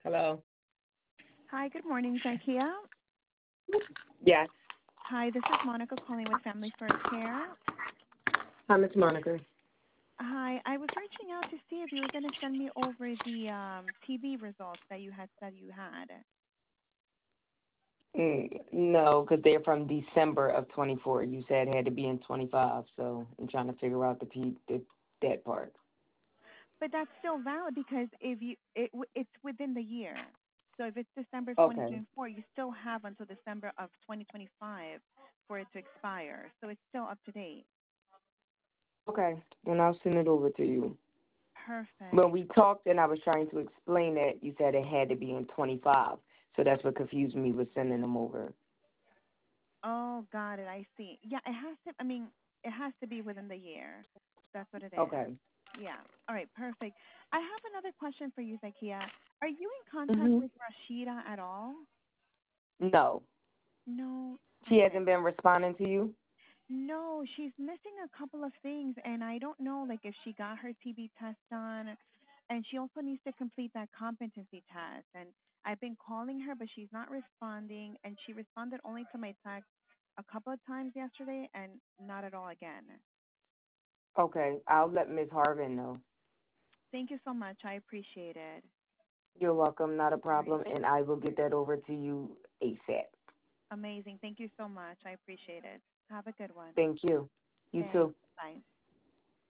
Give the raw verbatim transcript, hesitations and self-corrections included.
Hello. Hi, good morning, Zakia. Yes. Hi, this is Monica calling with Family First Care. Hi, Miss Monica. Hi, I was reaching out to see if you were going to send me over the um, T B results that you had said you had. Mm, no, because they're from December of twenty-four. You said it had to be in twenty-five, so I'm trying to figure out the P the that part. But that's still valid because if you it w- it's within the year. So if it's December Okay. twenty twenty-four, you still have until December of twenty twenty-five for it to expire. So it's still up to date. Okay. Then I'll send it over to you. When Perfect. we talked and I was trying to explain that, you said it had to be in twenty-five. So that's what confused me with sending them over. Oh, got it. I see. Yeah, it has to. I mean, it has to be within the year. That's what it is. Okay. Yeah. All right. Perfect. I have another question for you, Zakia. Are you in contact Mhm. with Rashida at all? No. No. She Okay. hasn't been responding to you? No, she's missing a couple of things, and I don't know, like if she got her T B test done, and she also needs to complete that competency test. And I've been calling her, but she's not responding, and she responded only to my text a couple of times yesterday, and not at all again. Okay. I'll let Miss Harvin know. Thank you so much. I appreciate it. You're welcome. Not a All right. problem. And I will get that over to you ASAP. Amazing. Thank you so much. I appreciate it. Have a good one. Thank you. You Thanks. too. Bye.